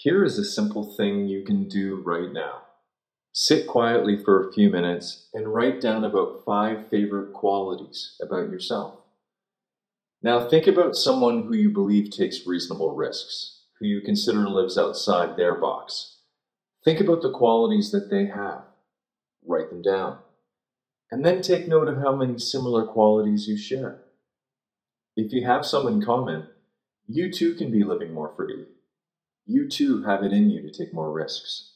Here is a simple thing you can do right now. Sit quietly for a few minutes and write down about 5 favorite qualities about yourself. Now think about someone who you believe takes reasonable risks, who you consider lives outside their box. Think about the qualities that they have. Write them down. And then take note of how many similar qualities you share. If you have some in common, you too can be living more freely. You too have it in you to take more risks.